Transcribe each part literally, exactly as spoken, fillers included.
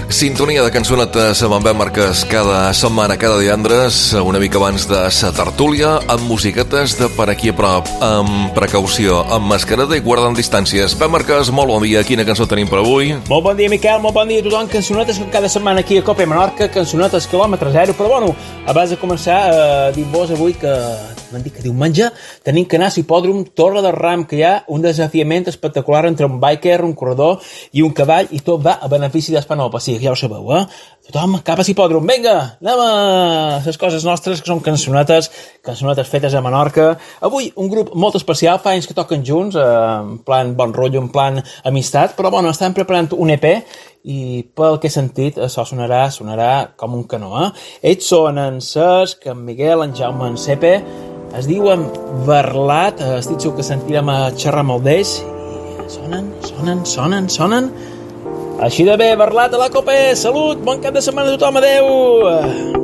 Sintonia de cançonetes amb en Ben Marques cada setmana, cada divendres, una mica abans de sa tertúlia, amb musiquetes de per aquí a prop, amb precaució, amb mascareta i guardant distàncies. Ben Marques, molt bon dia. Quina cançó tenim per avui? Molt bon dia, Miquel, molt bon dia a tothom. Cançonetes com cada setmana aquí a Cope Menorca, cançonetes quilòmetre zero, però bueno, abans de començar, eh, dic-vos avui que m'han dit que diumenge tenim que anar a l'hipòdrom Torre del Ram, que hi ha un desafiament espectacular entre un biker, un corredor i un cavall, i tot va a benefici d'Espanol Pacífic, ja ho sabeu, eh? Tothom cap a l'hipòdrom, vinga, anem a les coses nostres, que són cançonetes, cançonetes fetes a Menorca. Avui un grup molt especial, fa anys que toquen junts, eh, en plan bon rotllo, en plan amistat, però bueno, estan preparant un E P i pel que he sentit això sonarà, sonarà com un canó, eh? Ells són en Cesc, en Miguel, en Jaume, en Sepe, es diuen Verlat, estic segur que sentirem a xerrar amb el d'ells, i sonen, sonen, sonen, sonen. Així de bé, Verlat a la Cope, salut, bon cap de setmana a tothom, adeu!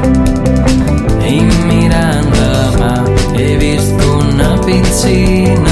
He vist una piscina